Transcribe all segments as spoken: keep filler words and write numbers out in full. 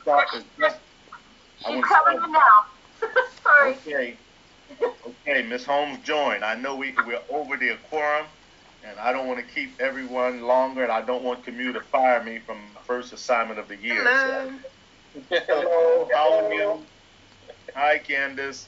start this. Just, She's coming in now. Sorry. Okay. Okay, Miss Holmes joined. I know we, we're over the quorum, and I don't want to keep everyone longer, and I don't want Commu to fire me from my first assignment of the year. Hello. So. Hello, how are you? Hi, Candace.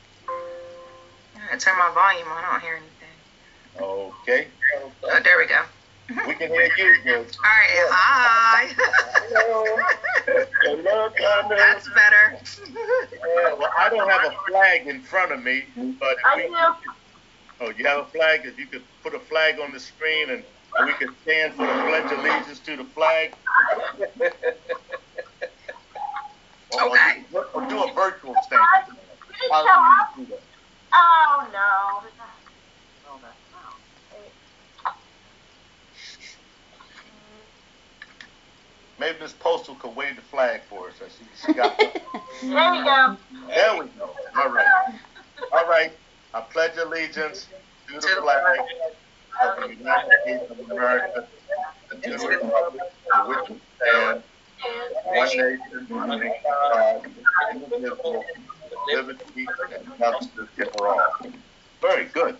I turn my volume on. I don't hear anything. Okay. Oh, there we go. We can hear you good. All right. Hi. Hello. Hello, Candace. That's better. Yeah, well, I don't have a flag in front of me, but if I we, do. oh, you have a flag? If you could put a flag on the screen and we could stand for the pledge of allegiance to the flag. Or, Okay. or, do, or do a virtual stand. Did it show up? Oh, no. Oh, that's Maybe Miss Postal could wave the flag for us. She, she got there we go. There we go. All right. All right. I pledge allegiance to the flag of the United States of America and to the republic for which we stand, one nation, under God, indivisible, with liberty and justice for all. Very good.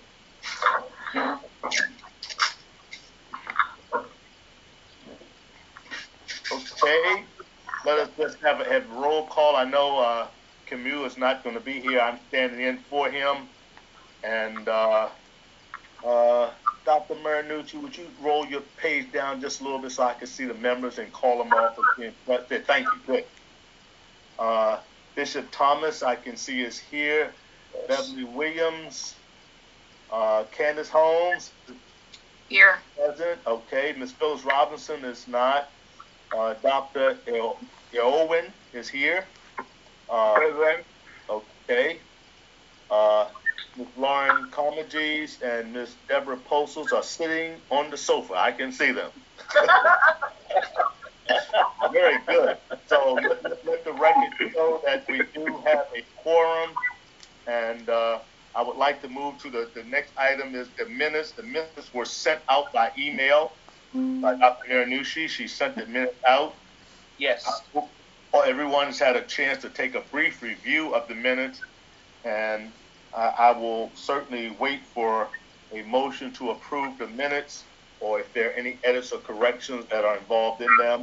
Okay, let us just have a, have a roll call. I know uh, Commu is not going to be here. I'm standing in for him. And uh, uh, Doctor Marinucci, would you roll your page down just a little bit so I can see the members and call them off again? Thank you. Good. Uh, Bishop Thomas, I can see is here. Beverly Williams, uh, Candace Holmes. Here. Present. Okay. Miss Phyllis Robinson is not. Uh, Doctor Eowyn is here. Uh, Present. Okay. Uh, Miz Lauren Comages and Miz Deborah Postles are sitting on the sofa. I can see them. Very good. So let, let, let the record show that we do have a quorum. And uh, I would like to move to the, the next item is the minutes. The minutes were sent out by email. By Doctor Marinucci. She sent the minutes out. Yes. Uh, everyone's had a chance to take a brief review of the minutes, and uh, I will certainly wait for a motion to approve the minutes, or if there are any edits or corrections that are involved in them.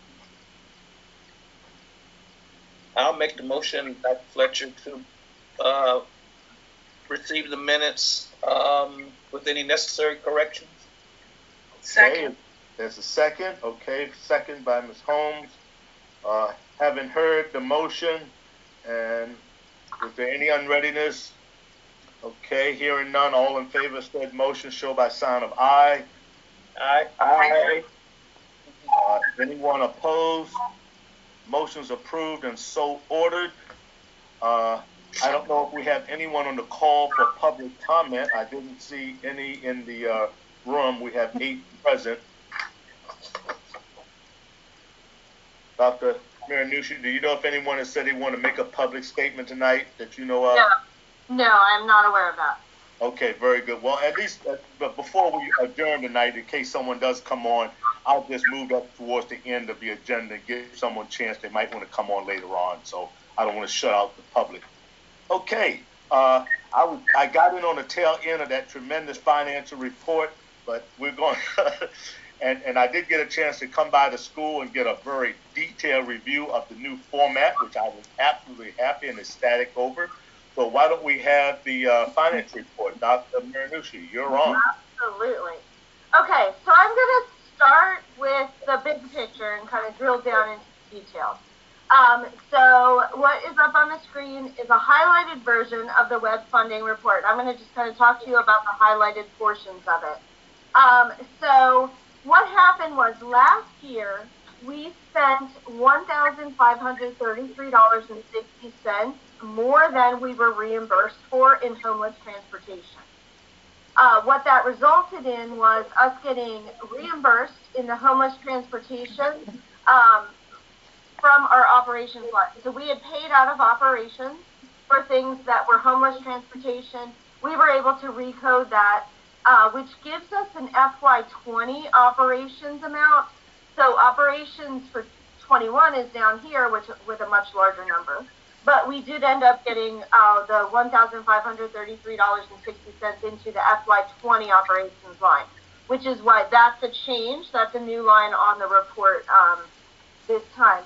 I'll make the motion, Doctor Fletcher, to uh, receive the minutes um, with any necessary corrections. Second. Okay, there's a second. Okay, second by Miz Holmes. Uh, having heard the motion, and is there any unreadiness? Okay, hearing none, all in favor of said motion show by sign of aye. Aye. Aye. Uh, anyone opposed? Motion's approved and so ordered. Uh, I don't know if we have anyone on the call for public comment. I didn't see any in the uh, room. We have eight present. Doctor Marinucci, do you know if anyone has said they want to make a public statement tonight that you know of? No, no, I'm not aware of that. Okay, very good. Well, at least, uh, but before we adjourn tonight, in case someone does come on, I'll just move up towards the end of the agenda and give someone a chance. They might want to come on later on, so I don't want to shut out the public. Okay, uh, I, was, I got in on the tail end of that tremendous financial report, but we're going and, and I did get a chance to come by the school and get a very detailed review of the new format, which I was absolutely happy and ecstatic over. So why don't we have the uh, finance report? Doctor Marinucci, you're on. Absolutely. Okay, so I'm going to start with the big picture and kind of drill down into the details. Um, so what is up on the screen is a highlighted version of the web funding report. I'm going to just kind of talk to you about the highlighted portions of it. Um, so what happened was last year we spent one thousand five hundred thirty-three dollars and sixty cents more than we were reimbursed for in homeless transportation. Uh, what that resulted in was us getting reimbursed in the homeless transportation um, from our operations line. So we had paid out of operations for things that were homeless transportation. We were able to recode that, uh, which gives us an F Y twenty operations amount. So operations for twenty-one is down here, which with a much larger number. But we did end up getting uh, the one thousand five hundred thirty-three dollars and sixty cents into the F Y twenty operations line, which is why that's a change. That's a new line on the report um, this time.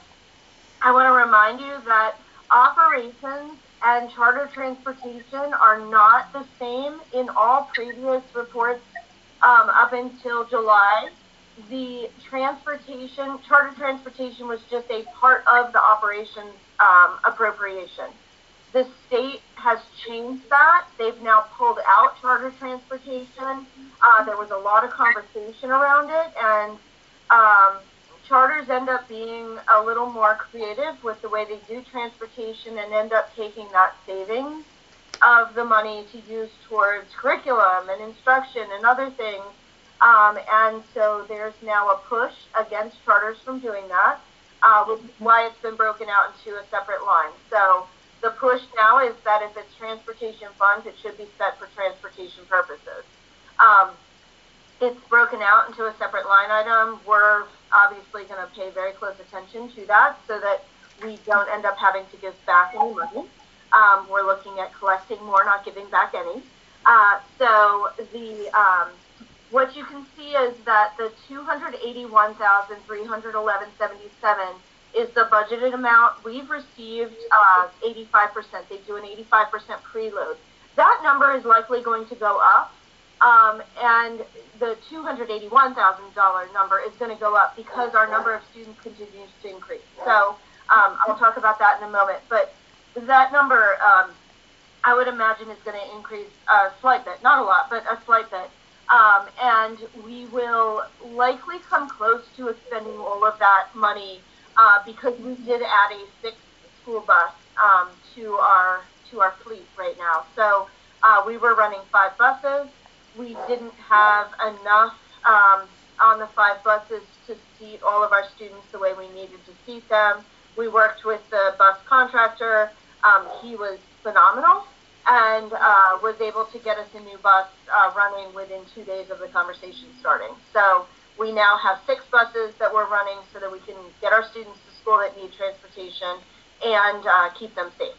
I want to remind you that operations and charter transportation are not the same in all previous reports um, up until July. The transportation, charter transportation was just a part of the operations um, appropriation. The state has changed that. They've now pulled out charter transportation. Uh, there was a lot of conversation around it, and um, charters end up being a little more creative with the way they do transportation and end up taking that savings of the money to use towards curriculum and instruction and other things. Um, and so there's now a push against charters from doing that, uh, which is why it's been broken out into a separate line. So the push now is that if it's transportation funds, it should be set for transportation purposes. Um, it's broken out into a separate line item. We're obviously going to pay very close attention to that so that we don't end up having to give back any money. Um, we're looking at collecting more, not giving back any. Uh, so the um, what you can see is that the two hundred eighty-one thousand three hundred eleven dollars and seventy-seven cents is the budgeted amount. We've received uh, eighty-five percent. They do an eighty-five percent preload. That number is likely going to go up, um, and the two hundred eighty-one thousand dollars number is going to go up because our number of students continues to increase. So um, I'll talk about that in a moment. But that number, um, I would imagine, is going to increase a slight bit, not a lot, but a slight bit. Um, and we will likely come close to expending all of that money uh, because we did add a sixth school bus um, to our to our fleet right now. So uh, we were running five buses. We didn't have enough um, on the five buses to seat all of our students the way we needed to seat them. We worked with the bus contractor. Um, he was phenomenal and uh, was able to get us a new bus uh, running within two days of the conversation starting. So we now have six buses that we're running so that we can get our students to school that need transportation and uh, keep them safe.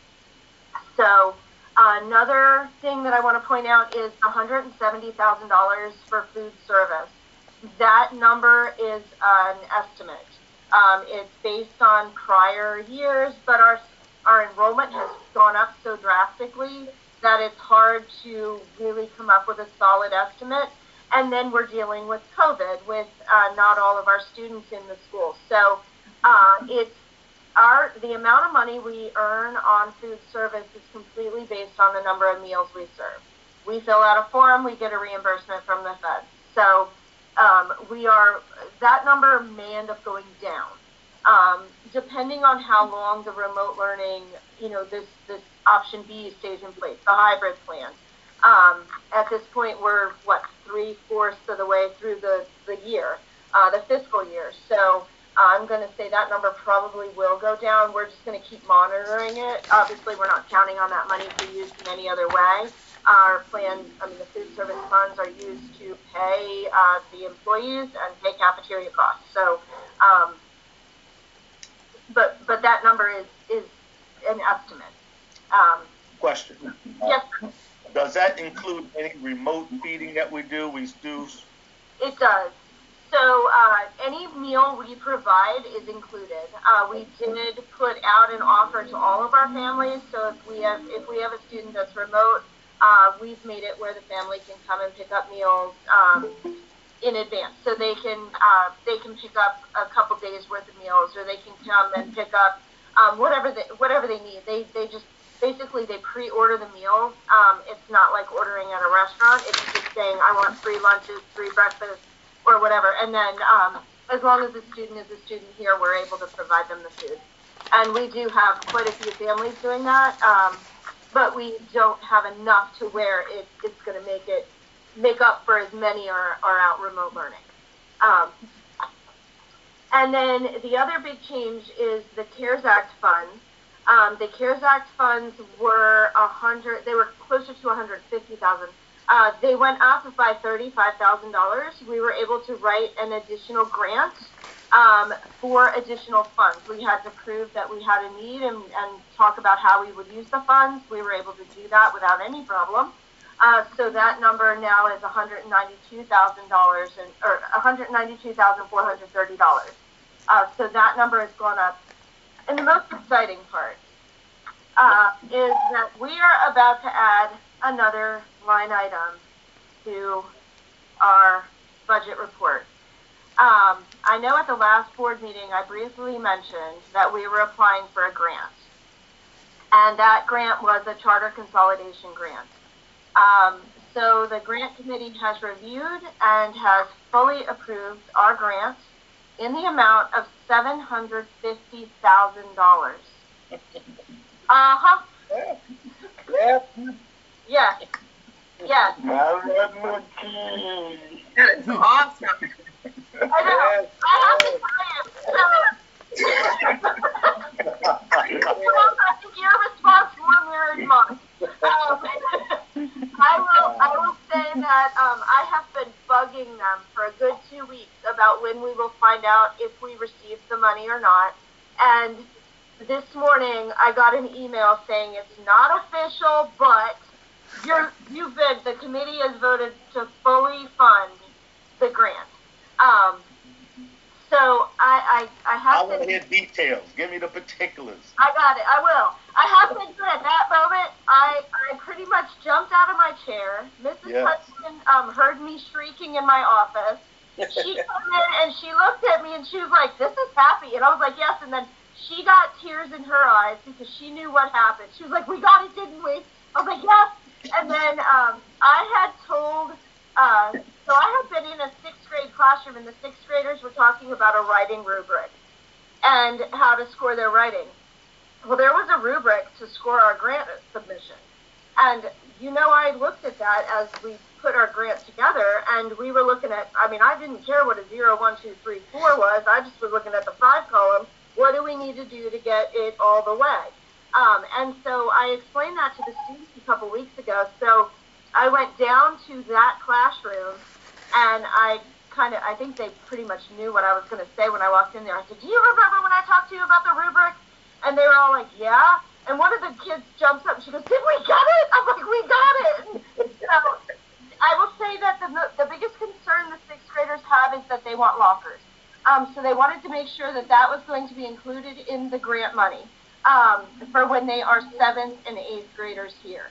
So uh, another thing that I want to point out is one hundred seventy thousand dollars for food service. That number is an estimate. Um, it's based on prior years, but our our enrollment has gone up so drastically that it's hard to really come up with a solid estimate. And then we're dealing with COVID, with uh, not all of our students in the school. So uh, it's our the amount of money we earn on food service is completely based on the number of meals we serve. We fill out a form, we get a reimbursement from the feds. So um, we are that number may end up going down. Um, depending on how long the remote learning, you know, this, this option B stays in place, the hybrid plan. Um, at this point, we're, what, three-fourths of the way through the, the year, uh, the fiscal year. So uh, I'm going to say that number probably will go down. We're just going to keep monitoring it. Obviously, we're not counting on that money to be used in any other way. Our plan, I mean, the food service funds are used to pay uh, the employees and pay cafeteria costs. So, um, But but that number is, is an estimate. Um, Question. yes, Does that include any remote feeding that we do? We do. it does. So uh, any meal we provide is included. Uh, we did put out an offer to all of our families. So if we have if we have a student that's remote, uh, we've made it where the family can come and pick up meals um, in advance. So they can uh, they can pick up a couple days worth of meals, or they can come and pick up um, whatever they whatever they need. They they just basically they pre-order the meals. Um, it's not like ordering at a restaurant. It's just saying I want three lunches, three breakfasts, or whatever. And then um, as long as the student is a student here, we're able to provide them the food. And we do have quite a few families doing that, um, but we don't have enough to where it, it's going to make it make up for as many are, are out remote learning. Um, and then the other big change is the CARES Act funds. Um, the CARES Act funds were a hundred, they were closer to one hundred fifty thousand. Uh, they went up by thirty-five thousand dollars. We were able to write an additional grant um, for additional funds. We had to prove that we had a need and, and talk about how we would use the funds. We were able to do that without any problem. Uh, so that number now is one hundred ninety-two thousand dollars, and or one hundred ninety-two thousand four hundred thirty dollars. Uh, so that number has gone up. And the most exciting part uh, is that we are about to add another line item to our budget report. Um, I know at the last board meeting I briefly mentioned that we were applying for a grant. And that grant was a charter consolidation grant. Um, so the grant committee has reviewed and has fully approved our grant in the amount of seven hundred fifty thousand dollars. Uh-huh. Yeah. Yes. Yes. That is awesome. I know. I have to tell you. I think your response more mirrored mine. Um, I will. I will say that um, I have been bugging them for a good two weeks about when we will find out if we received the money or not. And this morning I got an email saying it's not official, but you're you've been the committee has voted to fully fund the grant. Um, so I, I, I have I to... want to hear details. Give me the particulars. I got it. I will. I have to admit, at that moment, I, I pretty much jumped out of my chair. Missus Yes. Hudson um, heard me shrieking in my office. She came in and she looked at me and she was like, "This is happy." And I was like, "Yes." And then she got tears in her eyes because she knew what happened. She was like, "We got it, didn't we?" I was like, "Yes." And then um, I had told... Uh, so I had been in a sixth grade classroom, and the sixth graders were talking about a writing rubric and how to score their writing. Well, there was a rubric to score our grant submission. And, you know, I looked at that as we put our grant together, and we were looking at, I mean, I didn't care what a zero, one, two, three, four was. I just was looking at the five column. What do we need to do to get it all the way? Um, and so I explained that to the students a couple weeks ago. So I went down to that classroom, and I kind of, I think they pretty much knew what I was going to say when I walked in there. I said, "Do you remember when I talked to you about the rubric?" And they were all like, "Yeah." And one of the kids jumps up and she goes, "Did we get it?" I'm like, "We got it." So I will say that the, the biggest concern the sixth graders have is that they want lockers. Um, so they wanted to make sure that that was going to be included in the grant money um, for when they are seventh and eighth graders here.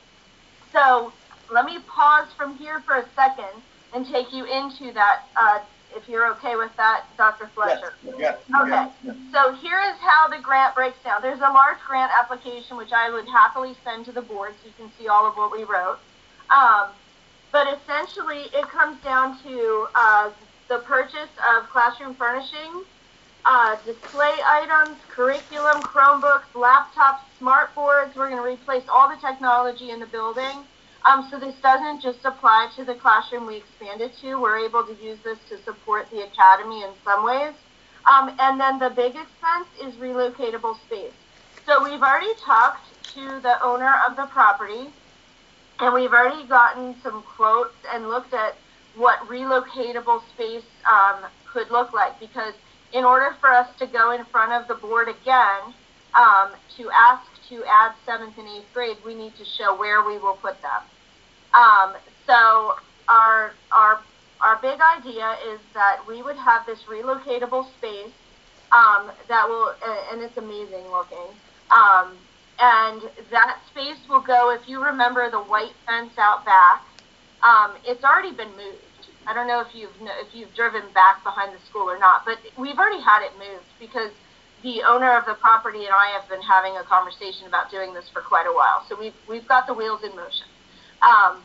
So let me pause from here for a second and take you into that, uh, if you're okay with that, Doctor Fletcher. Yes. Okay. Yes. So here is how the grant breaks down. There's a large grant application, which I would happily send to the board so you can see all of what we wrote. Um, but essentially, it comes down to uh, the purchase of classroom furnishings, uh, display items, curriculum, Chromebooks, laptops, smart boards. We're going to replace all the technology in the building. Um, so this doesn't just apply to the classroom we expanded to. We're able to use this to support the academy in some ways. Um, and then the big expense is relocatable space. So we've already talked to the owner of the property, and we've already gotten some quotes and looked at what relocatable space um, could look like. Because in order for us to go in front of the board again um, to ask to add seventh and eighth grade, we need to show where we will put them. Um, so our our our big idea is that we would have this relocatable space um, that will, and it's amazing looking. Um, and that space will go, if you remember the white fence out back, um, it's already been moved. I don't know if you've if you've driven back behind the school or not, but we've already had it moved because the owner of the property and I have been having a conversation about doing this for quite a while. So we've we've got the wheels in motion. Um,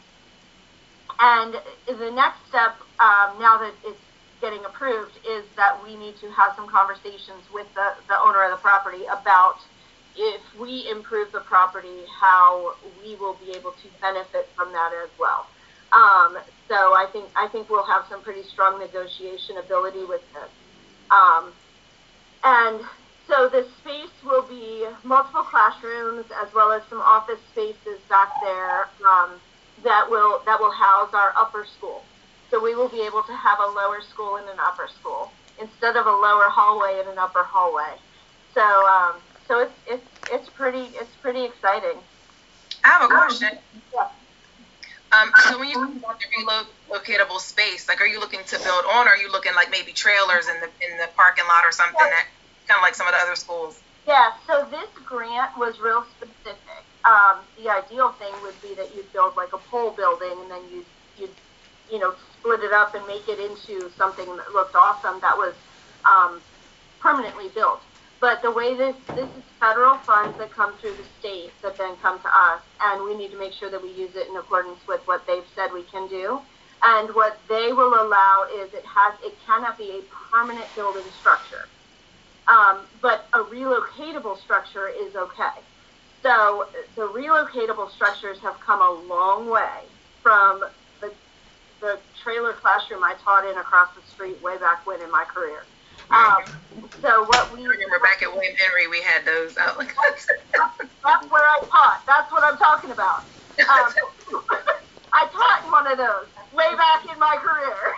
and the next step, um, now that it's getting approved, is that we need to have some conversations with the, the owner of the property about if we improve the property, how we will be able to benefit from that as well. Um, so I think I think we'll have some pretty strong negotiation ability with this. Um, and so the space will be multiple classrooms as well as some office spaces back there um, that will that will house our upper school. So we will be able to have a lower school and an upper school. instead of a lower hallway and an upper hallway. So um, so it's it's it's pretty it's pretty exciting. I have a question. Yeah. Um, so when you want the relocatable space, like, are you looking to build on, or are you looking like maybe trailers in the in the parking lot or something, that kind of like some of the other schools? Yeah. So this grant was real specific. Um, the ideal thing would be that you'd build like a pole building, and then you'd you'd you know split it up and make it into something that looked awesome, that was um, permanently built. But the way this, this is federal funds that come through the state that then come to us, and we need to make sure that we use it in accordance with what they've said we can do. And what they will allow is it has, it cannot be a permanent building structure. Um, but a relocatable structure is okay. So the relocatable structures have come a long way from the, the trailer classroom I taught in across the street way back when in my career. Um, so what we I remember back at William Henry, we had those outlets. That's where I taught. That's what I'm talking about. Um, I taught in one of those way back in my career.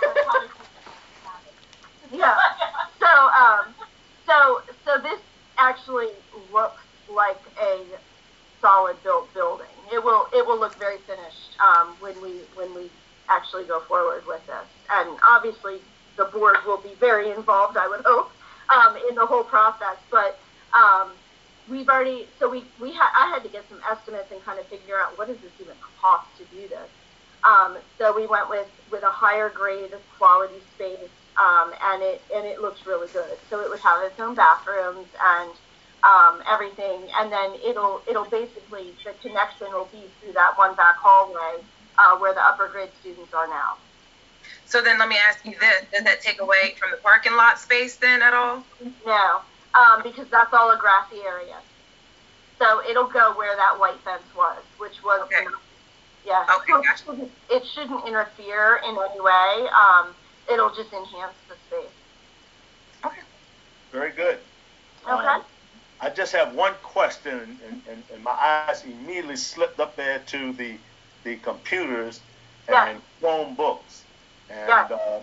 Yeah. So, um, so, so this actually looks like a solid built building. It will, it will look very finished um, when we, when we actually go forward with this. And obviously, the board will be very involved, I would hope, um, in the whole process. But um, we've already, so we, we ha- I had to get some estimates and kind of figure out what does this even cost to do this. Um, so we went with, with a higher grade of quality space, um, and it and it looks really good. So it would have its own bathrooms and um, everything, and then it'll it'll basically, the connection will be through that one back hallway uh, where the upper grade students are now. So then let me ask you this, does that take away from the parking lot space then at all? No, um, because that's all a grassy area. So it'll go where that white fence was, which was, okay. yeah. Okay, so gotcha. it, shouldn't, it shouldn't interfere in any way. Um, it'll just enhance the space. Okay. Very good. Okay. Um, I just have one question, and, and, and my eyes immediately slipped up there to the the computers and yeah. Chromebooks. And yeah. uh,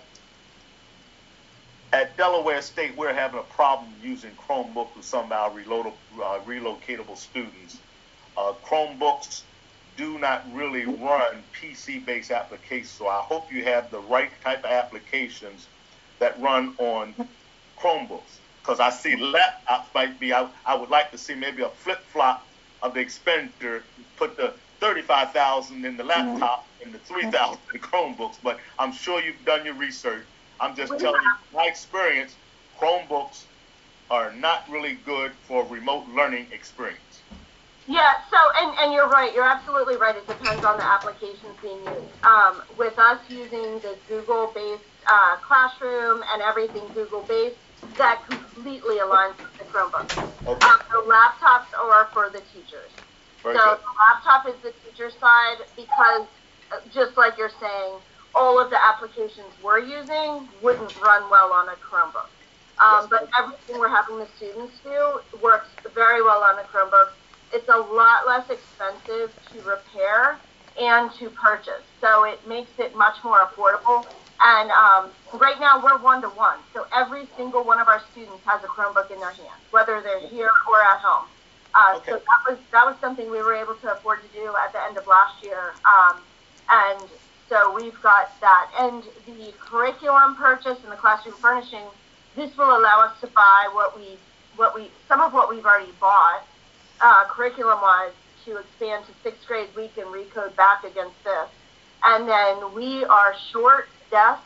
at Delaware State, we're having a problem using Chromebooks with some of our reload, uh, relocatable students. Uh, Chromebooks do not really run P C-based applications, so I hope you have the right type of applications that run on Chromebooks. Because I see laptops might be, I, I would like to see maybe a flip-flop of the expenditure, put the thirty-five thousand dollars in the laptop and the three thousand dollars in the Chromebooks, but I'm sure you've done your research. I'm just telling you, my experience, Chromebooks are not really good for remote learning experience. Yeah, so, and, and you're right, you're absolutely right, it depends on the applications being used. Um, with us using the Google-based uh, classroom and everything Google-based, that completely aligns with the Chromebook. Okay. Um, the laptops are for the teachers. Very so good. The laptop is the teacher side because, uh, just like you're saying, all of the applications we're using wouldn't run well on a Chromebook. Um, Yes. But everything we're having the students do works very well on a Chromebook. It's a lot less expensive to repair and to purchase, so it makes it much more affordable. And um, right now we're one-to-one, so every single one of our students has a Chromebook in their hand, whether they're here or at home. Uh, Okay. So that was that was something we were able to afford to do at the end of last year, um, and so we've got that. And the curriculum purchase and the classroom furnishing, this will allow us to buy what we what we some of what we've already bought. Uh, curriculum-wise, to expand to sixth grade, we can recode back against this. And then we are short desks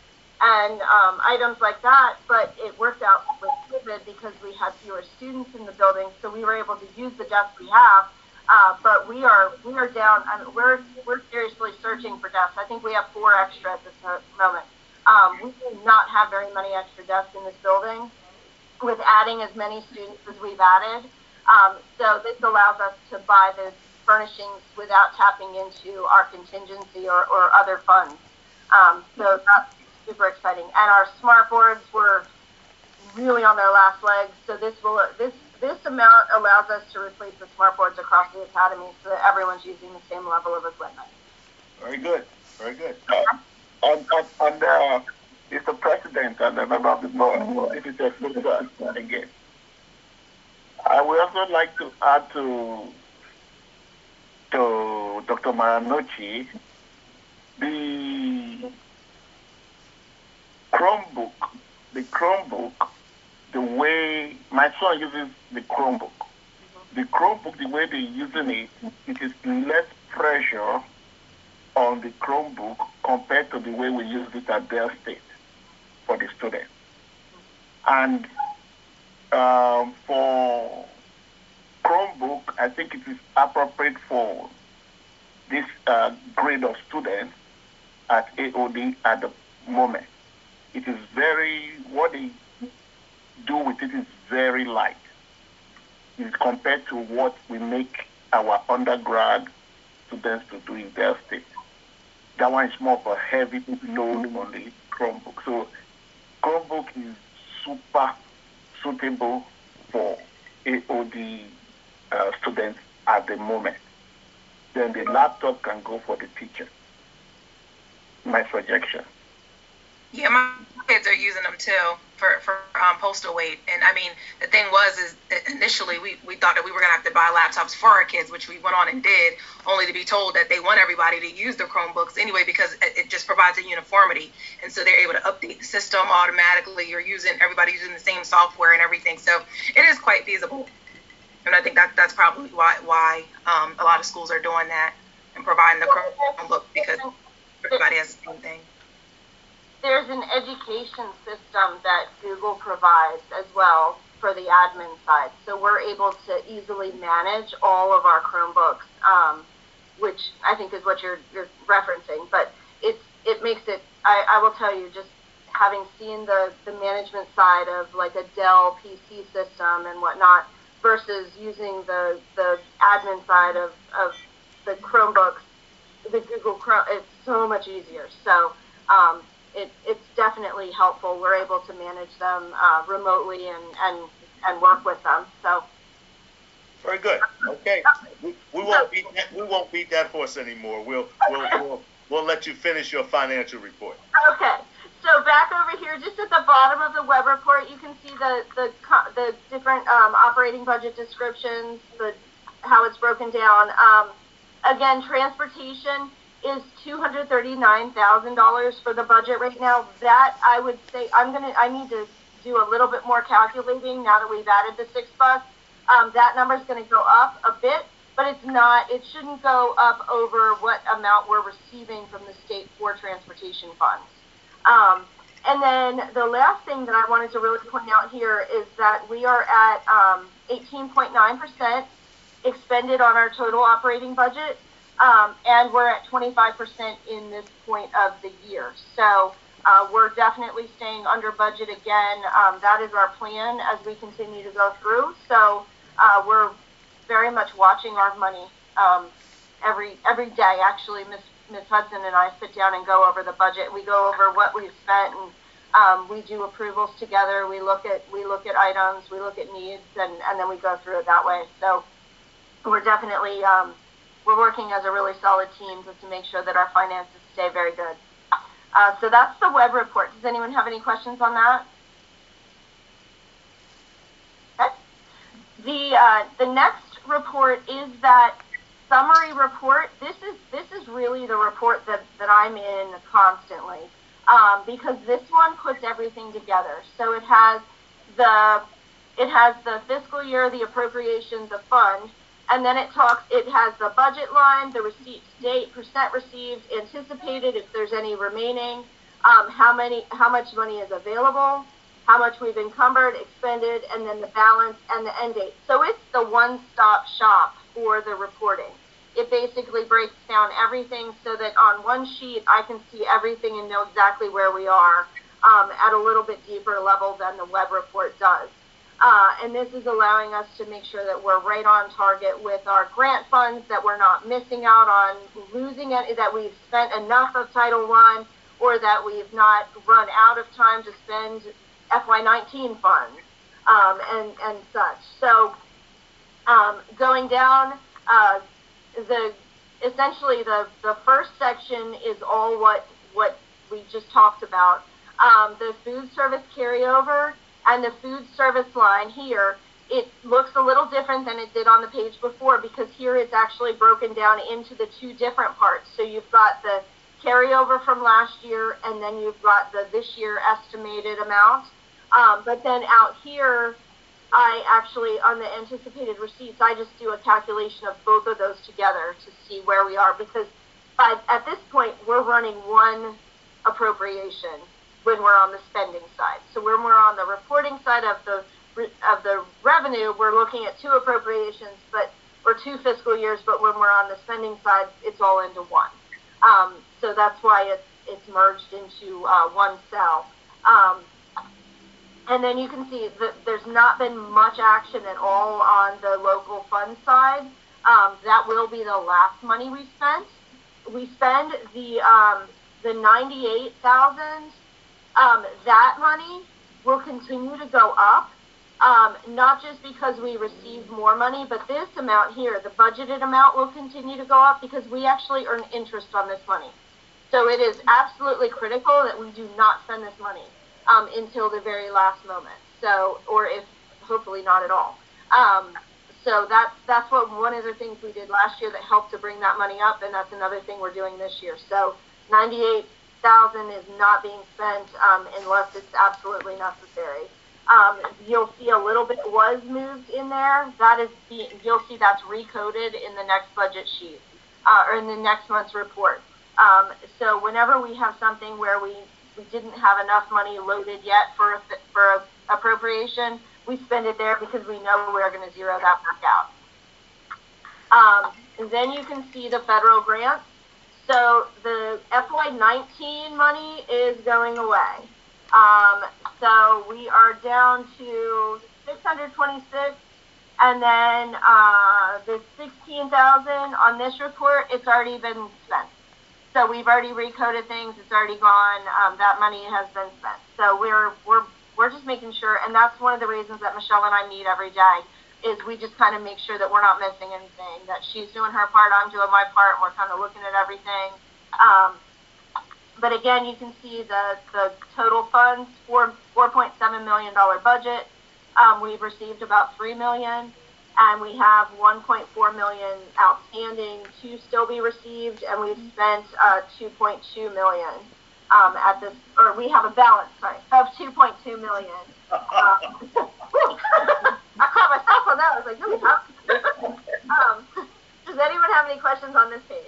and um, items like that, but it worked out with COVID because we had fewer students in the building, so we were able to use the desks we have. Uh, but we are we are down. I mean, we're we're seriously searching for desks. I think we have four extra at this moment. Um, we do not have very many extra desks in this building, with adding as many students as we've added. Um, so this allows us to buy the furnishings without tapping into our contingency or, or other funds. Um, so that's super exciting. And our smart boards were really on their last legs. So this will this this amount allows us to replace the smart boards across the academy so that everyone's using the same level of equipment. Very good. Very good. Uh, on on, on uh, is the president and a member of the board. This is a future again. I would also like to add to to Doctor Maranochi the Chromebook. The Chromebook, the way my son uses the Chromebook. The Chromebook, the way they're using it, it is less pressure on the Chromebook compared to the way we use it at Dell State for the students. And um, for Chromebook, I think it is appropriate for this uh, grade of students at A O D at the moment. It is very, what they do with it is very light compared to what we make our undergrad students to do in Dell State. That one is more of a heavy load on the Chromebook. So Chromebook is super suitable for A O D uh, students at the moment. Then the laptop can go for the teacher. My projection. Yeah, my kids are using them too for, for um, postal weight. And I mean, the thing was, is that initially we, we thought that we were going to have to buy laptops for our kids, which we went on and did, only to be told that they want everybody to use the Chromebooks anyway, because it, it just provides a uniformity. And so they're able to update the system automatically. You're using, everybody's using the same software and everything. So it is quite feasible. And I think that that's probably why, why um, a lot of schools are doing that and providing the Chromebook, because everybody has the same thing. There's an education system that Google provides as well for the admin side. So we're able to easily manage all of our Chromebooks, um, which I think is what you're, you're referencing. But it's, it makes it, I, I will tell you, just having seen the, the management side of like a Dell P C system and whatnot versus using the, the admin side of, of the Chromebooks, the Google Chrome, it's so much easier. So, um, It, it's definitely helpful. We're able to manage them uh, remotely and, and, and work with them. So very good. Okay, we, we won't beat that, we won't beat that horse anymore. We'll we'll, we'll we'll let you finish your financial report. Okay. So back over here, just at the bottom of the web report, you can see the the the different um, operating budget descriptions, the how it's broken down. Um, again, transportation is two hundred thirty-nine thousand dollars for the budget right now. That I would say I'm gonna I need to do a little bit more calculating now that we've added the six bus. Um, that number is going to go up a bit, but it's not. It shouldn't go up over what amount we're receiving from the state for transportation funds. Um, and then the last thing that I wanted to really point out here is that we are at um, eighteen point nine percent expended on our total operating budget. Um, and we're at twenty-five percent in this point of the year. So uh, we're definitely staying under budget again. Um, that is our plan as we continue to go through. So uh, we're very much watching our money um, every every day. Actually, Miss Miss Hudson and I sit down and go over the budget. We go over what we've spent, and um, we do approvals together. We look at we look at items, we look at needs, and, and then we go through it that way. So we're definitely um, we're working as a really solid team just to make sure that our finances stay very good. Uh, so that's the web report. Does anyone have any questions on that? Okay. The uh, the next report is that summary report. This is this is really the report that, that I'm in constantly um, because this one puts everything together. So it has the it has the fiscal year, the appropriation, the fund. And then it talks, it has the budget line, the receipts date, percent received, anticipated, if there's any remaining, um, how many, how much money is available, how much we've encumbered, expended, and then the balance and the end date. So it's the one-stop shop for the reporting. It basically breaks down everything so that on one sheet I can see everything and know exactly where we are um, at a little bit deeper level than the web report does. Uh, and this is allowing us to make sure that we're right on target with our grant funds, that we're not missing out on losing it, that we've spent enough of Title One, or that we've not run out of time to spend F Y nineteen funds um, and, and such. So um, going down, uh, the essentially the, the first section is all what, what we just talked about. Um, the food service carryover and the food service line here, it looks a little different than it did on the page before, because here it's actually broken down into the two different parts. So you've got the carryover from last year, and then you've got the this year estimated amount. Um, but then out here, I actually, on the anticipated receipts, I just do a calculation of both of those together to see where we are, because by, at this point, we're running one appropriation when we're on the spending side. So when we're on the reporting side of the of the revenue, we're looking at two appropriations, but or two fiscal years. But when we're on the spending side, it's all into one. Um, so that's why it's it's merged into uh, one cell. Um, and then you can see that there's not been much action at all on the local fund side. Um, that will be the last money we spent. We spend the um, the ninety-eight thousand. Um, that money will continue to go up, um, not just because we received more money, but this amount here, the budgeted amount, will continue to go up because we actually earn interest on this money. So it is absolutely critical that we do not spend this money um, until the very last moment. So, or if hopefully not at all. Um, so that's that's what one of the things we did last year that helped to bring that money up, and that's another thing we're doing this year. So ninety-eight thousand is not being spent um, unless it's absolutely necessary. Um, you'll see a little bit was moved in there. That is, the, you'll see that's recoded in the next budget sheet uh, or in the next month's report. Um, so whenever we have something where we, we didn't have enough money loaded yet for a, for a appropriation, we spend it there because we know we're going to zero that back out. Um, and then you can see the federal grants. So the F Y nineteen money is going away. Um, so we are down to six hundred twenty-six, and then uh, the sixteen thousand on this report, it's already been spent. So we've already recoded things. It's already gone. Um, that money has been spent. So we're we're we're just making sure, and that's one of the reasons that Michelle and I meet every day. Is we just kind of make sure that we're not missing anything, that she's doing her part, I'm doing my part, and we're kind of looking at everything. Um, but again, you can see the, the total funds, four, $4.7 million budget. Um, we've received about three million dollars, and we have one point four million dollars outstanding to still be received, and we've spent uh, two point two million dollars um, at this, or we have a balance, sorry, of two point two million dollars. Uh, I caught myself on that. I was like, really tough. um, does anyone have any questions on this page?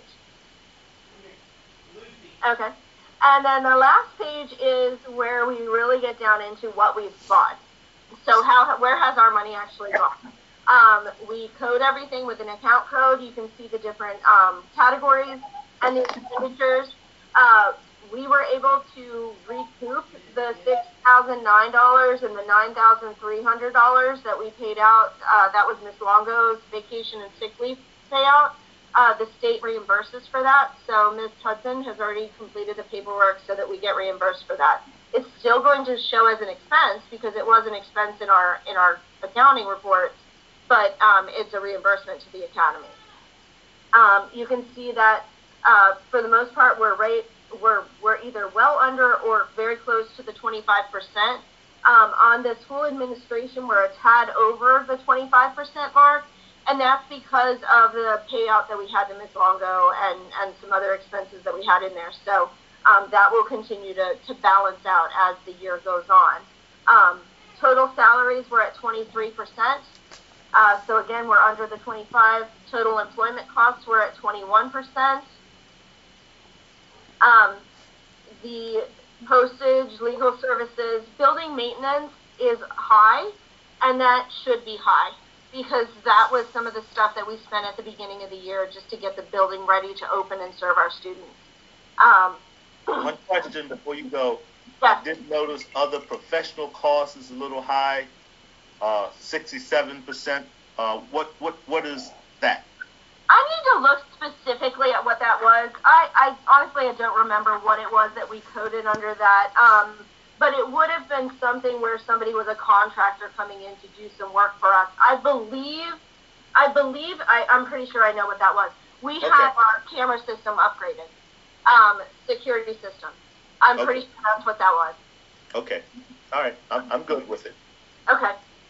Okay. And then the last page is where we really get down into what we've bought. So how, where has our money actually gone? Um, we code everything with an account code. You can see the different um, categories and the expenditures. Uh, we were able to recoup the six thousand nine dollars and the nine thousand three hundred dollars that we paid out. Uh, that was Miss Longo's vacation and sick leave payout. Uh, the state reimburses for that. So Miz Hudson has already completed the paperwork so that we get reimbursed for that. It's still going to show as an expense because it was an expense in our in our accounting reports, but um, it's a reimbursement to the academy. Um, you can see that uh, for the most part we're right. We're, we're either well under or very close to the twenty-five percent. Um, on the school administration, we're a tad over the twenty-five percent mark, and that's because of the payout that we had to Miz Longo and, and some other expenses that we had in there. So um, that will continue to, to balance out as the year goes on. Um, total salaries were at twenty-three percent. Uh, so again, we're under the twenty-five. Total employment costs were at twenty-one percent. Um, the postage, legal services, building maintenance is high, and that should be high because that was some of the stuff that we spent at the beginning of the year just to get the building ready to open and serve our students. Um, One question before you go. Yes. I did notice other professional costs is a little high, uh, sixty-seven percent. Uh, what, what, what is that? I need to look specifically at what that was. I, I honestly I don't remember what it was that we coded under that. Um, but it would have been something where somebody was a contractor coming in to do some work for us. I believe, I believe, I, I'm pretty sure I know what that was. We Okay. had our camera system upgraded, um, security system. I'm Okay. pretty sure that's what that was. Okay. All right. I'm, I'm good with it. Okay.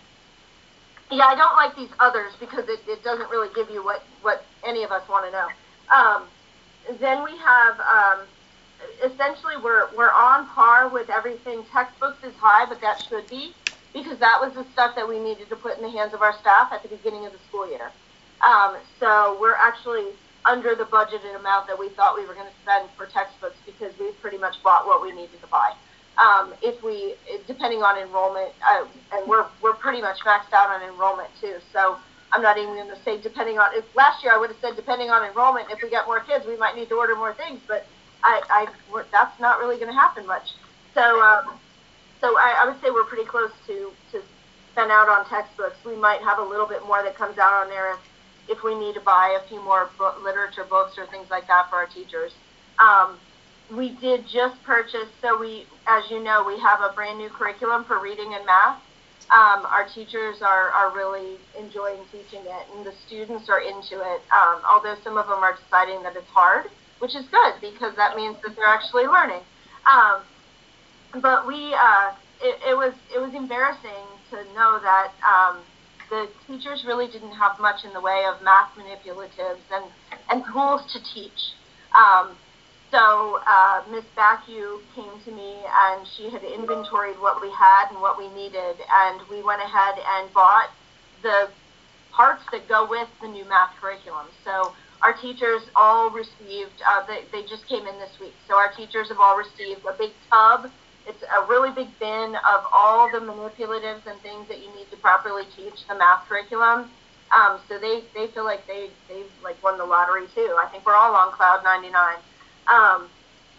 Yeah, I don't like these others because it, it doesn't really give you what, what any of us want to know. Um, then we have, um, essentially we're, we're on par with everything. Textbooks is high, but that should be, because that was the stuff that we needed to put in the hands of our staff at the beginning of the school year. Um, so we're actually under the budgeted amount that we thought we were going to spend for textbooks because we've pretty much bought what we needed to buy. Um, if we, depending on enrollment, uh, and we're we're pretty much maxed out on enrollment too. So I'm not even going to say depending on. If last year I would have said depending on enrollment, if we got more kids, we might need to order more things. But I, I we're, that's not really going to happen much. So um, so I, I would say we're pretty close to to spend out on textbooks. We might have a little bit more that comes out on there if, if we need to buy a few more book, literature books or things like that for our teachers. Um, We did just purchase, so we, as you know, we have a brand new curriculum for reading and math. Um, our teachers are, are really enjoying teaching it, and the students are into it, um, although some of them are deciding that it's hard, which is good, because that means that they're actually learning. Um, but we, uh, it, it was it was embarrassing to know that um, the teachers really didn't have much in the way of math manipulatives and, and tools to teach. Um, So uh, Miss Backu came to me, and she had inventoried what we had and what we needed, and we went ahead and bought the parts that go with the new math curriculum. So our teachers all received, uh, they, they just came in this week, so our teachers have all received a big tub. It's a really big bin of all the manipulatives and things that you need to properly teach the math curriculum. Um, so they, they feel like they, they've like won the lottery too. I think we're all on cloud ninety-nine. Um,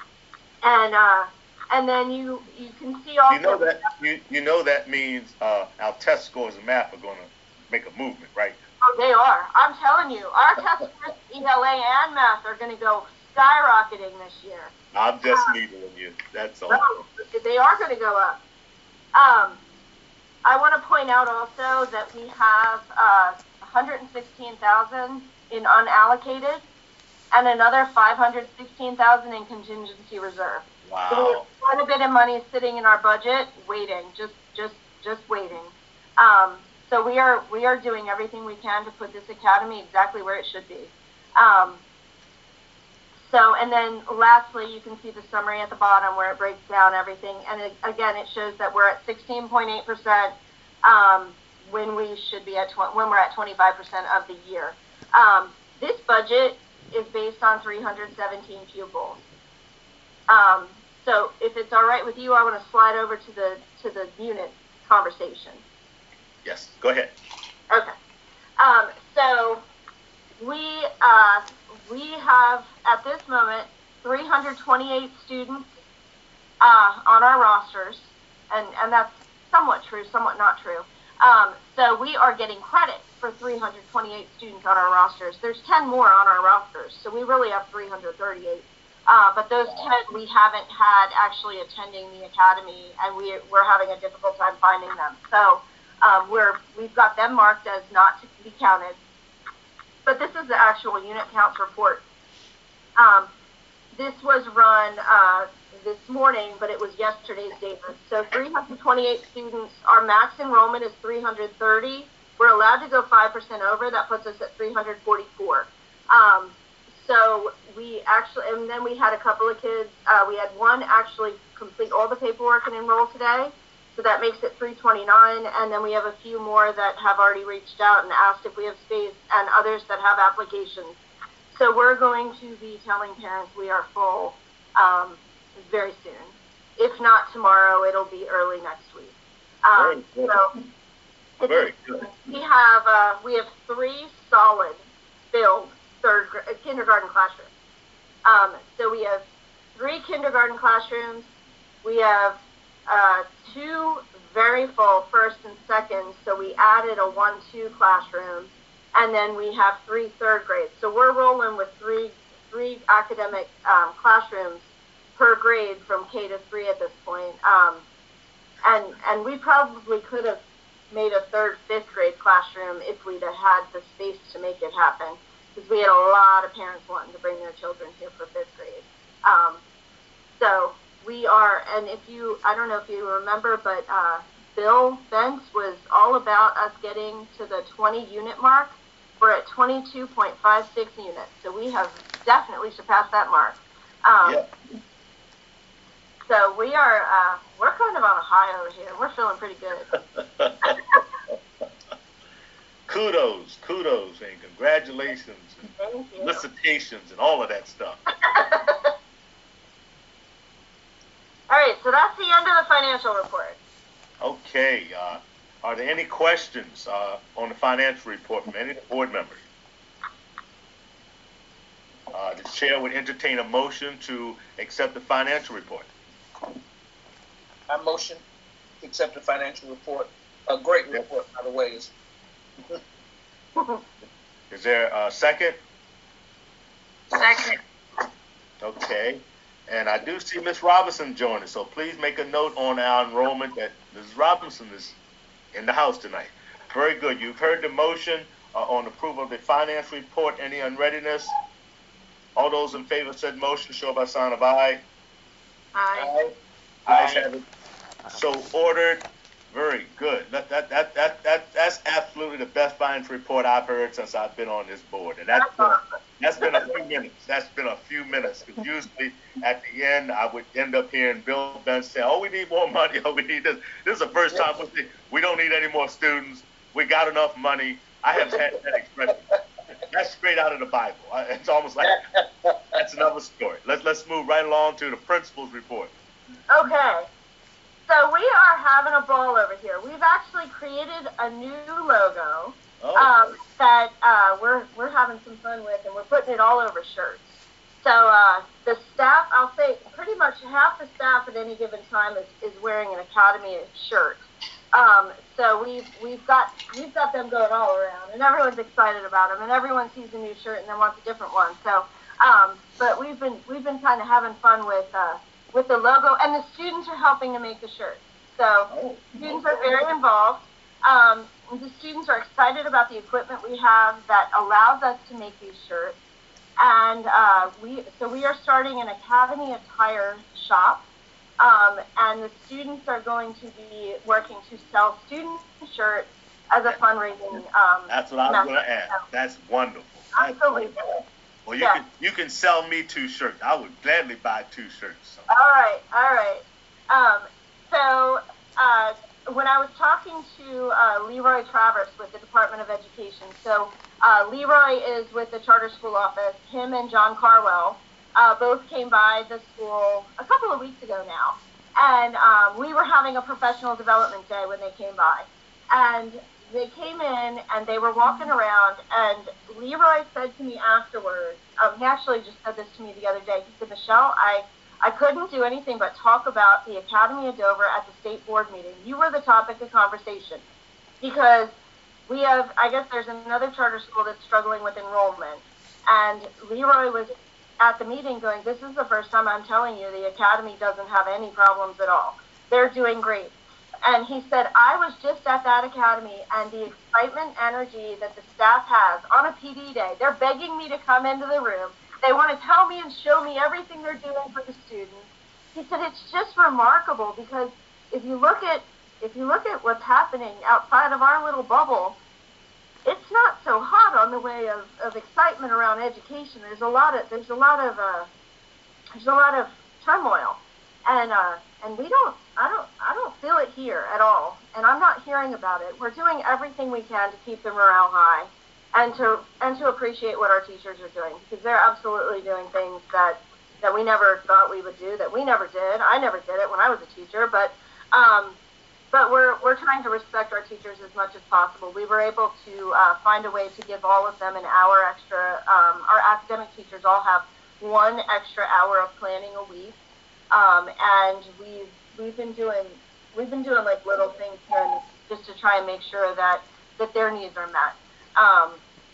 and, uh, and then you, you can see also. You know that, you, you know that means, uh, our test scores in math are going to make a movement, right? Oh, they are. I'm telling you, our test scores, E L A and math are going to go skyrocketing this year. I'm just uh, needling you. That's all. No, they are going to go up. Um, I want to point out also that we have, uh, one hundred sixteen thousand in unallocated, and another five hundred sixteen thousand in contingency reserve. Wow. So we have quite a bit of money sitting in our budget, waiting, just, just, just waiting. Um, so we are, we are doing everything we can to put this academy exactly where it should be. Um, so, and then lastly, you can see the summary at the bottom where it breaks down everything. And it, again, it shows that we're at sixteen point eight percent um, when we should be at tw- when we're at twenty-five percent of the year. Um, this budget is based on three hundred seventeen pupils. Um, so if it's all right with you, I want to slide over to the to the unit conversation. Yes, go ahead. Okay. Um, so we uh, we have at this moment three hundred twenty-eight students uh, on our rosters, and and that's somewhat true, somewhat not true. Um, so we are getting credit for three hundred twenty-eight students on our rosters. There's ten more on our rosters, so we really have three hundred thirty-eight. Uh, but those ten we haven't had actually attending the academy, and we, we're having a difficult time finding them. So um, we're, we've got them marked as not to be counted. But this is the actual unit counts report. Um, this was run uh, this morning, but it was yesterday's data. So three hundred twenty-eight students, our max enrollment is three hundred thirty. We're allowed to go five percent over. That puts us at three hundred forty-four. Um, so we actually, and then we had a couple of kids. Uh, we had one actually complete all the paperwork and enroll today. So that makes it three twenty-nine. And then we have a few more that have already reached out and asked if we have space, and others that have applications. So we're going to be telling parents we are full um, very soon. If not tomorrow, it'll be early next week. Um, so Very good. we have uh, we have three solid filled third uh, kindergarten classrooms. Um, so we have three kindergarten classrooms. We have uh, two very full first and second. So we added a one two classroom, and then we have three third grades. So we're rolling with three three academic um, classrooms per grade from K to three at this point. Um, and and we probably could have made a third, fifth grade classroom if we'd have had the space to make it happen, because we had a lot of parents wanting to bring their children here for fifth grade. Um, so we are, and if you, I don't know if you remember, but uh, Bill Bentz was all about us getting to the twenty unit mark. We're at twenty-two point five six units, so we have definitely surpassed that mark. Um, Yeah. So we are, uh, we're kind of on a high over here. We're feeling pretty good. Kudos, kudos, and congratulations, and Thank you. felicitations, and all of that stuff. All right, so that's the end of the financial report. Okay, uh, are there any questions uh, on the financial report from any of the board members? Uh, the chair would entertain a motion to accept the financial report. I motion to accept the financial report. A great report, by the way. Is Is there a second? Second. Okay. And I do see Miz Robinson join us, so please make a note on our enrollment that Miz Robinson is in the house tonight. Very good. You've heard the motion uh, on approval of the finance report. Any unreadiness? All those in favor of said motion, show by sign of aye. Aye. Ayes have it. So ordered. Very good. That, that, that, that, that, that's absolutely the best finance report I've heard since I've been on this board. And that's been, that's been a few minutes. That's been a few minutes. Because usually at the end, I would end up hearing Bill Bentz say, oh, we need more money. Oh, we need this. This is the first time we say, we don't need any more students. We got enough money. I have had that expression. That's straight out of the Bible. It's almost like that's another story. Let's, let's move right along to the principal's report. Okay. So we are having a ball over here. We've actually created a new logo Oh. um, that uh, we're we're having some fun with, and we're putting it all over shirts. So uh, the staff, I'll say, pretty much half the staff at any given time is, is wearing an Academy shirt. Um, so we've we've got we've got them going all around, and everyone's excited about them, and everyone sees a new shirt and then wants a different one. So, um, but we've been we've been kind of having fun with. Uh, with the logo, and the students are helping to make the shirts. So Oh, students okay. are very involved. Um, the students are excited about the equipment we have that allows us to make these shirts. And uh, we, so we are starting an Academy attire shop, um, and the students are going to be working to sell student shirts as a fundraising. Um, That's what I was method. going to ask. That's wonderful. That's Absolutely. wonderful. Well, you Yeah. can you can sell me two shirts. I would gladly buy two shirts. So. All right, all right. Um, so uh, when I was talking to uh, Leroy Travers with the Department of Education, so uh, Leroy is with the charter school office. Him and John Carwell uh, both came by the school a couple of weeks ago now, and um, we were having a professional development day when they came by, and they came in and they were walking around, and Leroy said to me afterwards, um, he actually just said this to me the other day, he said, Michelle, I, I couldn't do anything but talk about the Academy of Dover at the state board meeting. You were the topic of conversation, because we have, I guess there's another charter school that's struggling with enrollment, and Leroy was at the meeting going, this is the first time I'm telling you the Academy doesn't have any problems at all. They're doing great. And he said, I was just at that academy, and the excitement, energy that the staff has on a P D day, they're begging me to come into the room. They want to tell me and show me everything they're doing for the students. He said, it's just remarkable, because if you look at if you look at what's happening outside of our little bubble, it's not so hot on the way of, of excitement around education. There's a lot of there's a lot of uh, there's a lot of turmoil, and uh, and we don't. I don't I don't feel it here at all, and I'm not hearing about it. We're doing everything we can to keep the morale high, and to and to appreciate what our teachers are doing, because they're absolutely doing things that, that we never thought we would do, that we never did. I never did it when I was a teacher, but um, but we're we're trying to respect our teachers as much as possible. We were able to uh, find a way to give all of them an hour extra. Um, our academic teachers all have one extra hour of planning a week, um, and we've We've been doing, we've been doing like little things here and just to try and make sure that, that their needs are met, um,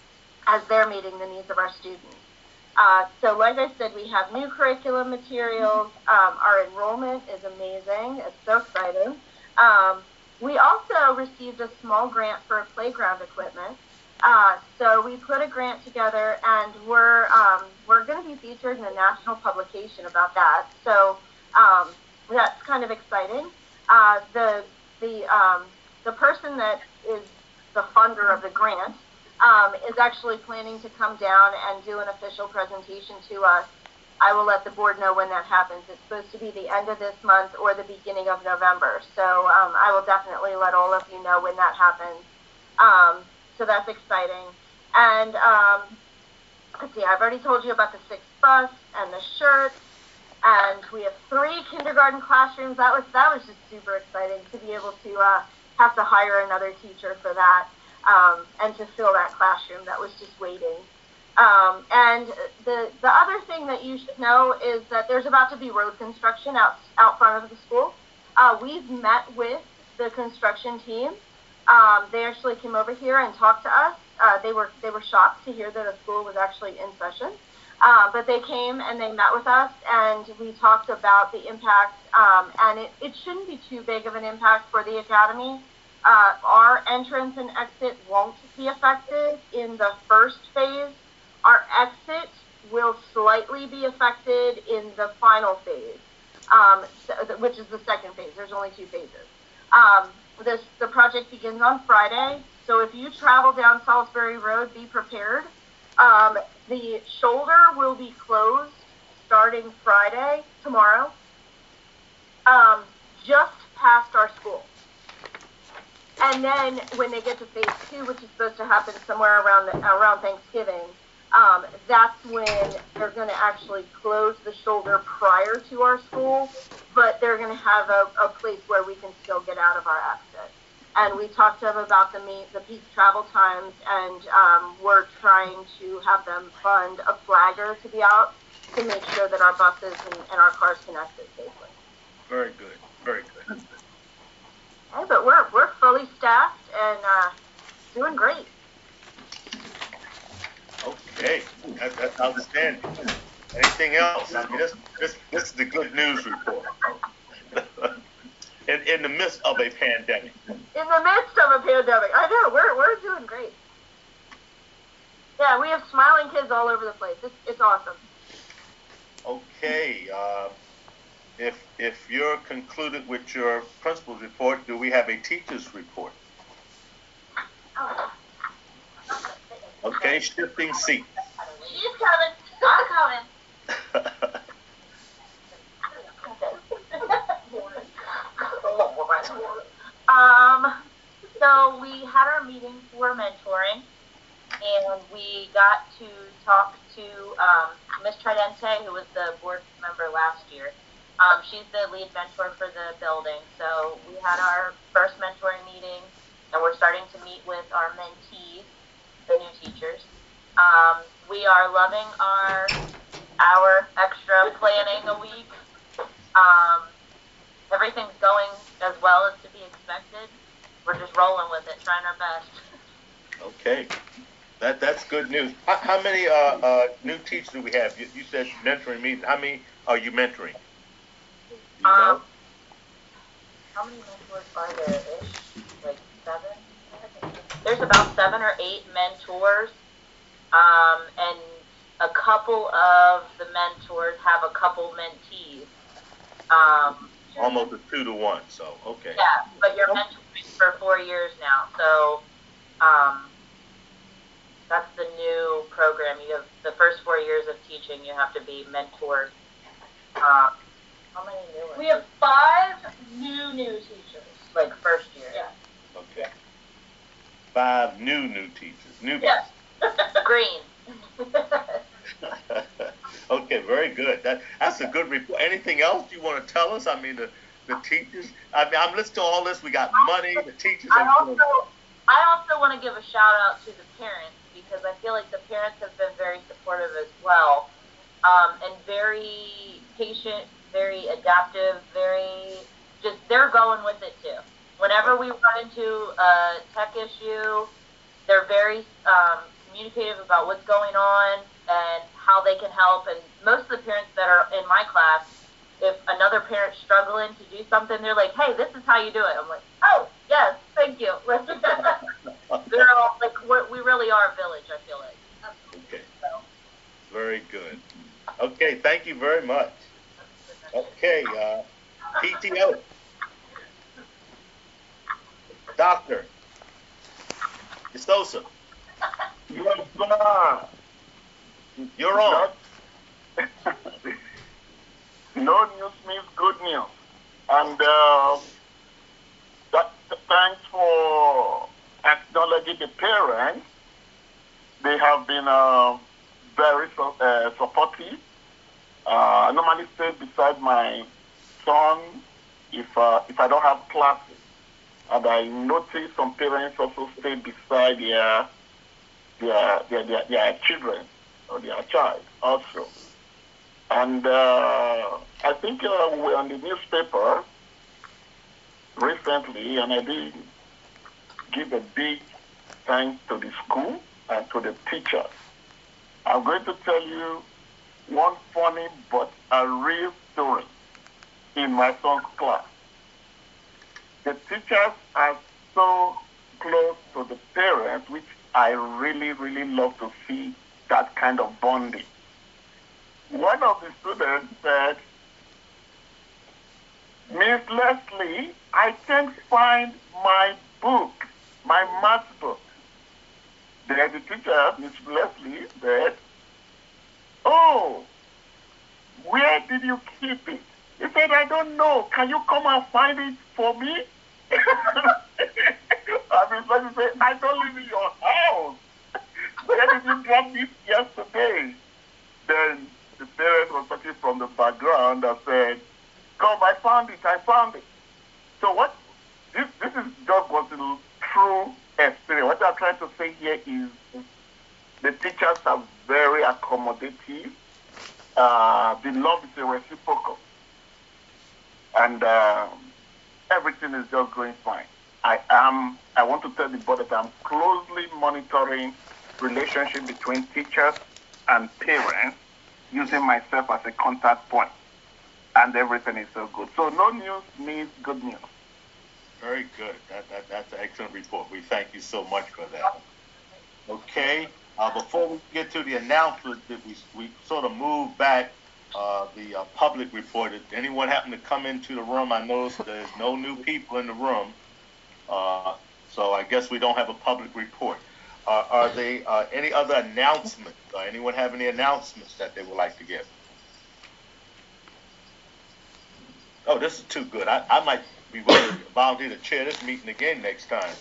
as they're meeting the needs of our students. Uh, so like I said, we have new curriculum materials. Um, our enrollment is amazing. It's so exciting. Um, we also received a small grant for a playground equipment. Uh, so we put a grant together, and we're um, we're going to be featured in a national publication about that. So Um, that's kind of exciting. Uh, the the um, the person that is the funder of the grant um, is actually planning to come down and do an official presentation to us. I will let the board know when that happens. It's supposed to be the end of this month or the beginning of November. So um, I will definitely let all of you know when that happens. Um, so that's exciting. And um, let's see, I've already told you about the sixth bus and the shirts. And we have three kindergarten classrooms. That was that was just super exciting to be able to uh, have to hire another teacher for that um, and to fill that classroom that was just waiting. Um, and the the other thing that you should know is that there's about to be road construction out out front of the school. Uh, we've met with the construction team. Um, they actually came over here and talked to us. Uh, they were they were shocked to hear that a school was actually in session. Uh, but they came and they met with us, and we talked about the impact. Um, and it, it shouldn't be too big of an impact for the academy. Uh, our entrance and exit won't be affected in the first phase. Our exit will slightly be affected in the final phase, um, so, which is the second phase. There's only two phases. Um, this, the project begins on Friday, so if you travel down Salisbury Road, be prepared. Um, the shoulder will be closed starting Friday, tomorrow, um, just past our school. And then when they get to phase two, which is supposed to happen somewhere around the, around Thanksgiving, Um, that's when they're going to actually close the shoulder prior to our school, but they're going to have a, a place where we can still get out of our exit. And we talked to them about the, the peak travel times, and um, we're trying to have them fund a flagger to be out to make sure that our buses and, and our cars can exit safely. Very good. Very good. Okay, but we're, we're fully staffed and uh, doing great. Okay, that, that's outstanding. Anything else? I mean, this, this, this is the good news report. in, in the midst of a pandemic. In the midst of a pandemic. I know, we're, we're doing great. Yeah, we have smiling kids all over the place. It's, it's awesome. Okay, uh, if, if you're concluded with your principal's report, do we have a teacher's report? Oh. Okay, shifting seats. She's coming. I'm coming. um, so we had our meeting for mentoring, and we got to talk to um, Miz Tridente, who was the board member last year. Um, she's the lead mentor for the building. So we had our first mentoring meeting, and we're starting to meet with our mentees, the new teachers. Um, we are loving our hour extra planning a week. Um, everything's going as well as to be expected. We're just rolling with it, trying our best. Okay, that that's good news. How, how many uh, uh, new teachers do we have? You, you said mentoring meetings. How many are you mentoring? Do you um, know? How many mentors are there-ish? Like seven? There's about seven or eight mentors, um, and a couple of the mentors have a couple mentees. Um, Almost a two to one, so, okay. Yeah, but you're mentoring for four years now, so um, that's the new program. You have the first four years of teaching, you have to be mentored. Um, how many new ones? We have five new new teachers. Like first year. Yeah. Okay. Five new, new teachers. New Yes. Green. Okay, very good. That that's a good report. Anything else you want to tell us? I mean, the, the teachers. I mean, I'm listening to all this. We got money. The teachers. I are also, I also want to give a shout out to the parents, because I feel like the parents have been very supportive as well, um, and very patient, very adaptive, very just they're going with it too. Whenever we run into a tech issue, they're very um, communicative about what's going on and how they can help. And most of the parents that are in my class, if another parent's struggling to do something, they're like, hey, this is how you do it. I'm like, oh, yes, thank you. They're all, like, we're, we really are a village, I feel like. Okay. So. Very good. Okay, thank you very much. Okay, uh, P T O. Doctor DeSouza, Yes, sir. you're on. No news means good news. And uh, that, thanks for acknowledging the parents. They have been uh, very su- uh, supportive. Uh, I normally stay beside my son if uh, if I don't have classes. And I notice some parents also stay beside their their their, their, their children or their child also. And uh, I think uh, we were on the newspaper recently, and I did give a big thanks to the school and to the teachers. I'm going to tell you one funny but a real story in my son's class. The teachers are so close to the parents, which I really, really love to see that kind of bonding. One of the students said, Miss Leslie, I can't find my book, my math book. Then the teacher, Miss Leslie, said, oh, where did you keep it? He said, I don't know. Can you come and find it for me? And Miss Leslie said, I don't live in your house. Where did you drop it yesterday? Then the parent was talking from the background and said, come, I found it, I found it. So what, this, this is just was a true experience. What I'm trying to say here is the teachers are very accommodative. Uh, the love is a reciprocal. And uh, everything is just going fine. I am, I want to tell the board that I'm closely monitoring relationship between teachers and parents, using myself as a contact point. And everything is so good. So no news means good news. Very good. That, that, that's an excellent report. We thank you so much for that. Okay. Uh, before we get to the announcement, that we, we sort of moved back uh, the uh, public report. Did anyone happen to come into the room? I noticed there's no new people in the room. Uh, so I guess we don't have a public report. Uh, are there uh, any other announcements? Uh, anyone have any announcements that they would like to give? Oh, this is too good. I, I might be willing to volunteer to chair this meeting again next time.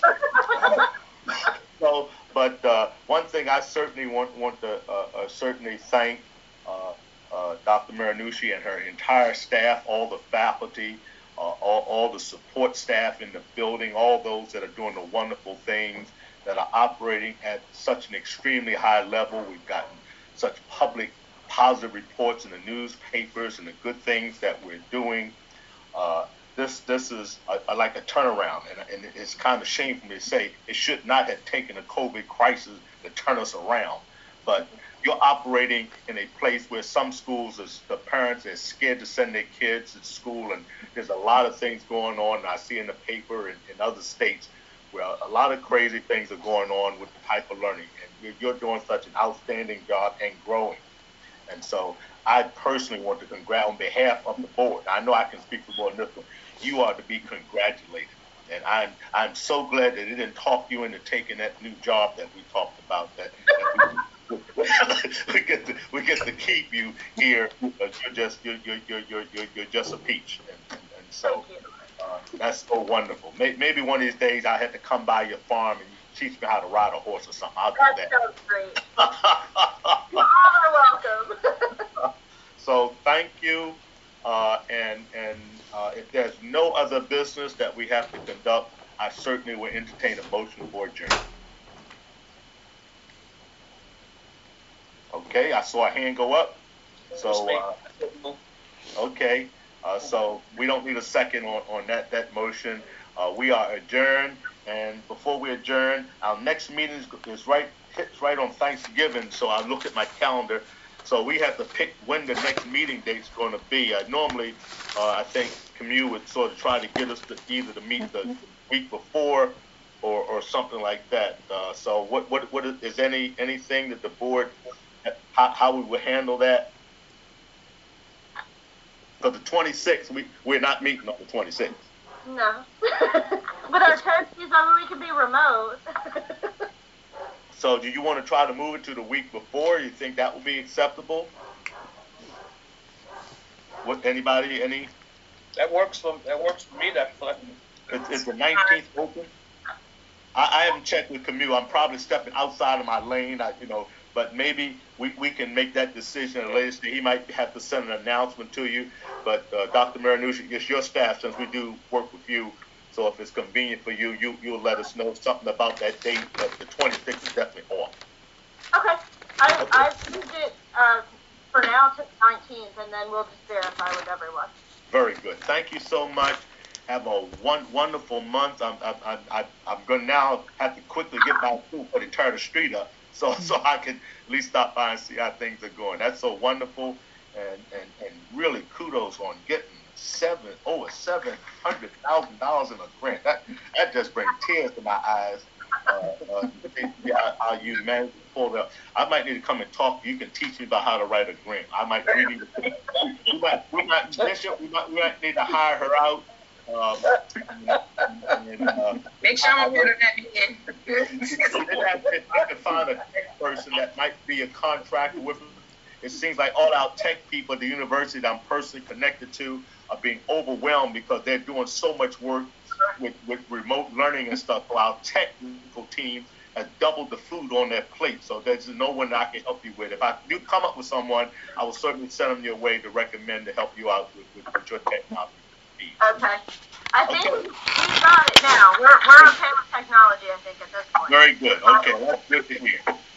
So, but uh, one thing I certainly want want to uh, uh, certainly thank uh, uh, Doctor Marinucci and her entire staff, all the faculty, uh, all, all the support staff in the building, all those that are doing the wonderful things, that are operating at such an extremely high level. We've gotten such public positive reports in the newspapers and the good things that we're doing. Uh, this this is a, a, like a turnaround, and, and it's kind of shameful to say it should not have taken a COVID crisis to turn us around. But you're operating in a place where some schools, is, the parents are scared to send their kids to school, and there's a lot of things going on. And I see in the paper in, in other states where a lot of crazy things are going on with the type of learning, and you're doing such an outstanding job and growing. And so I personally want to congratulate on behalf of the board. I know I can speak for Board Nipple. You are to be congratulated. And I'm I'm so glad that it didn't talk you into taking that new job that we talked about. That, that we, we get to we get to keep you here. But you're just you're you're you're you're, you're, you're just a peach. And, and, and so uh, that's so wonderful. Maybe, maybe one of these days I had to come by your farm and teach me how to ride a horse or something. I'll do that. That sounds great. You are welcome. So thank you, uh, and and uh, if there's no other business that we have to conduct, I certainly will entertain a motion for adjournment. Okay, I saw a hand go up. So uh, okay, uh, so we don't need a second on, on that that motion. Uh, we are adjourned, and before we adjourn, our next meeting is, is right hits right on Thanksgiving. So I look at my calendar. So we have to pick when the next meeting date's going to be. Uh, normally, uh, I think Commu would sort of try to get us to either to meet the week before or, or something like that. Uh, so what what what is, is any anything that the board how, how we would handle that? Because the twenty-sixth, we, we're not meeting on the twenty-sixth. No. But our turkeys, I mean, we can be remote. So do you want to try to move it to the week before? You think that would be acceptable? What, anybody, any? That works for, that works for me, that Fletcher. Is, is the nineteenth open? I, I haven't checked with Camille. I'm probably stepping outside of my lane, I, you know, but maybe we, we can make that decision at a later stage. He might have to send an announcement to you, but uh, Doctor Marinucci, it's your staff, since we do work with you. So if it's convenient for you, you, you'll let us know something about that date, but the twenty-sixth is definitely off. Okay. I, Okay. I've moved it uh, for now to the nineteenth, and then we'll just verify with everyone. Very good. Thank you so much. Have a one, wonderful month. I'm, I'm, I'm, I'm going to now have to quickly get my food for to tear the street up, so so I can at least stop by and see how things are going. That's so wonderful, and, and, and really kudos on getting seven over seven hundred thousand dollars in a grant. That that just brings tears to my eyes. Uh, uh, yeah, how you managed to pull that. I might need to come and talk. You can teach me about how to write a grant. I might really. We might, we might, Bishop, we might, we might need to hire her out. Um, and, uh, Make sure I'm aware of that meeting. If I could find a tech person that might be a contractor with them. It seems like all our tech people at the university that I'm personally connected to are being overwhelmed because they're doing so much work with, with remote learning and stuff. So our technical team has doubled the food on their plate. So there's no one that I can help you with. If I do come up with someone, I will certainly send them your way to recommend to help you out with, with, with your technology needs. Okay. I think Okay. we we got it now. We're, we're okay with technology, I think, at this point. Very good. Okay, that's good to hear.